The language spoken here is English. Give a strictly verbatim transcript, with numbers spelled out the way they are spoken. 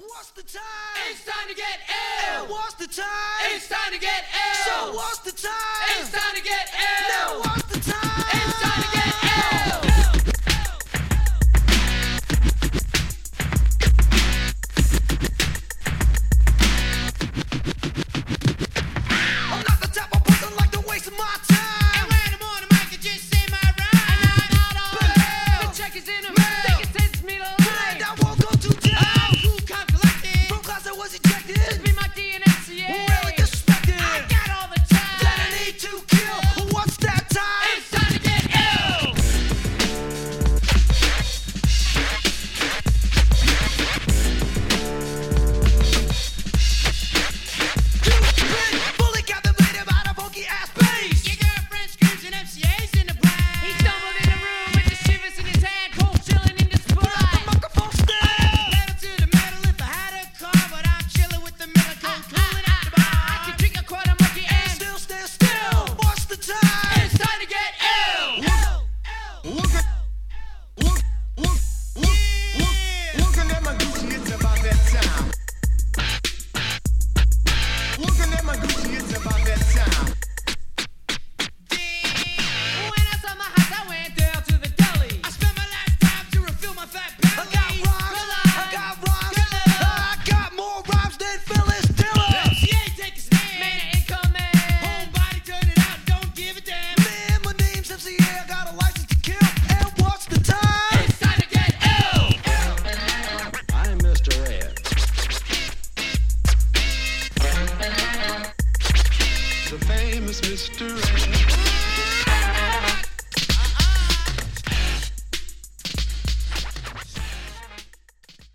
What's the time? It's time to get ill. What's the time? It's time to get ill. So what's the time? It's time to get ill. Now what's the time? It's time to get ill.